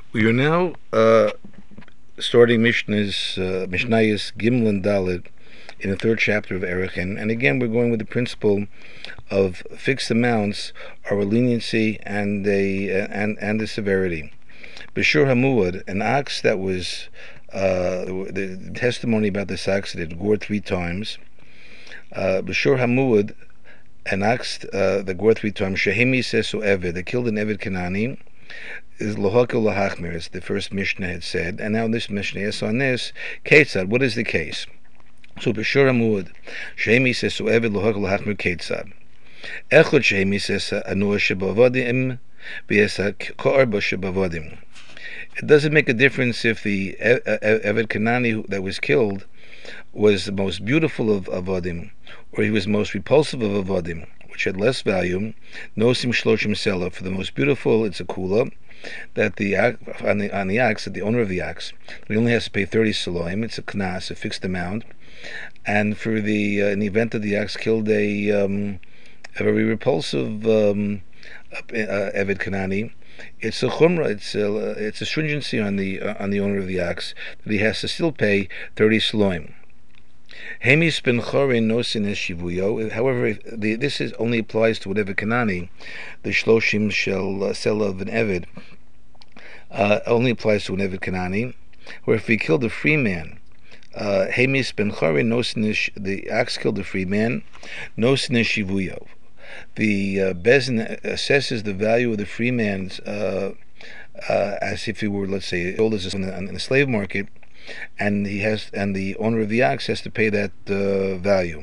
We are now starting Mishnayos Gimel and Dalet in the third chapter of Erechin, and again we're going with the principle of fixed amounts are a leniency and the severity. B'shur Hamuad, an ox that was the testimony about this ox that it gored 3 times. B'shur Hamuad, an ox that gored 3 times. Shehemi Sesu Eved, that killed an Eved Kanani. Is lohakil lahachmir, as the first Mishnah had said, and now this Mishnah is on this. Ketzad, what is the case? So b'shur Hamuad, shehemi says so eved lohakil lahachmir ketzad. Echad shehemi says anua shebavadim v'yesa ka'arba shebavadim. It doesn't make a difference if the Eved Kanani that was killed was the most beautiful of avadim, or he was most repulsive of avadim, which had less value. Nosim shloshim selah, for the most beautiful, it's a kula. That on the ox, that the owner of the ox, he only has to pay 30 saloim. It's a knas, a fixed amount. And for the in the event that the ox killed a very repulsive Eved Kanani, it's a chumrah. It's a stringency on the owner of the ox that he has to still pay 30 saloim. Hemis ben chorin nosin shivuyo. However, this only applies to whatever Kanani, the shloshim shel sell of an Eved, only applies to an Eved Kanani. Where if he killed a free man, Hemis ben chorin nosin, the ox killed a free man, nosin shivuyo. The bezin assesses the value of the free man's as if he were, let's say, sold as in the slave market. And the owner of the ox has to pay that value.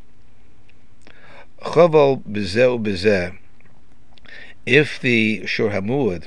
Chaval bezeh bezeh. If the shor hamuad,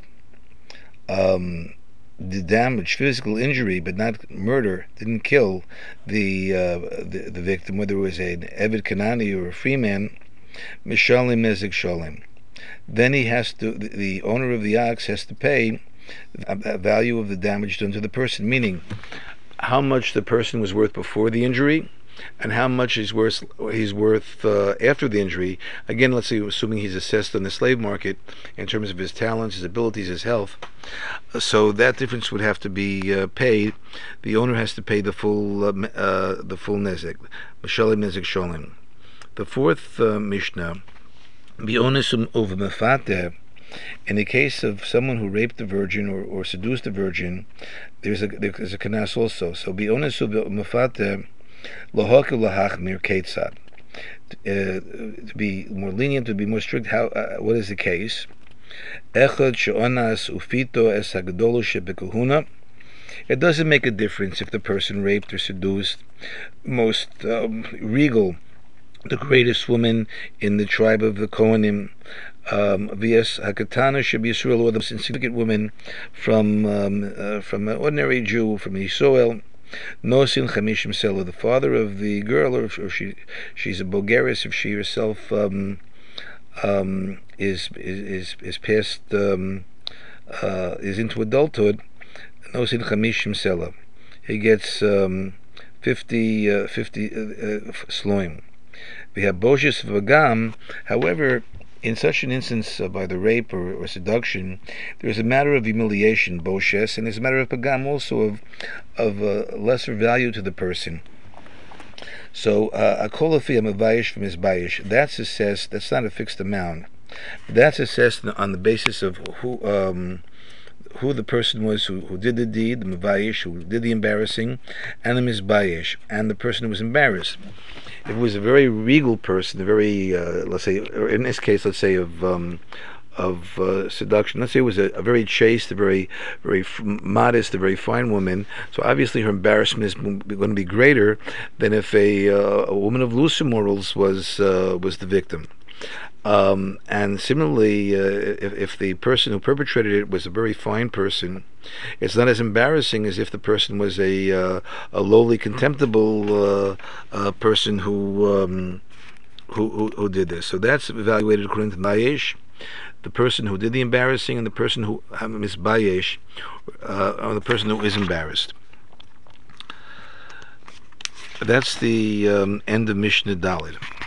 the damage, physical injury, but not murder, didn't kill the victim, whether it was an Eved Kanani or a free man, mishalim nezek shalim. Then the owner of the ox has to pay a value of the damage done to the person, meaning how much the person was worth before the injury and how much he's worth after the injury. Again, let's say, assuming he's assessed on the slave market in terms of his talents, his abilities, his health, so that difference would have to be paid. The owner has to pay the full nezek, mishalim nezek sholim. The fourth Mishnah, bionisum over mefateh. In the case of someone who raped a virgin or seduced a virgin, there's a kanas also. So bionisum mefateh lohakil lahachmir ketzad. To be more lenient, to be more strict. What is the case? Echad she'onas ufito es hagdolu shebekahuna. It doesn't make a difference if the person raped or seduced most regal, the greatest woman in the tribe of the Kohanim, vs. Hakatana should be Yisrael, or the insignificant woman from an ordinary Jew from Yisrael. Nosin Chamishim Selo, the father of the girl, or she's a bogeris, if she herself is past is into adulthood. Nosin Chamishim Selo, he gets 50 sloim. We have Boshes Vagam. However, in such an instance by the rape or seduction, there's a matter of humiliation, Boshes, and there's a matter of Pagam also of lesser value to the person. So a kolafi amavayish from his bayish, that's assessed. That's not a fixed amount. That's assessed on the basis of who the person was who did the deed, the mavayish, who did the embarrassing, and the mizbayish, and the person who was embarrassed. If it was a very regal person, a very let's say, or in this case, let's say of seduction. Let's say it was a very chaste, a very modest, a very fine woman. So obviously her embarrassment is going to be greater than if a woman of looser morals was the victim. And similarly, if the person who perpetrated it was a very fine person, it's not as embarrassing as if the person was a lowly, contemptible person who did this. So that's evaluated according to Bayesh, the person who did the embarrassing, and the person who is Bayesh, or the person who is embarrassed. That's the end of Mishnah Dalet.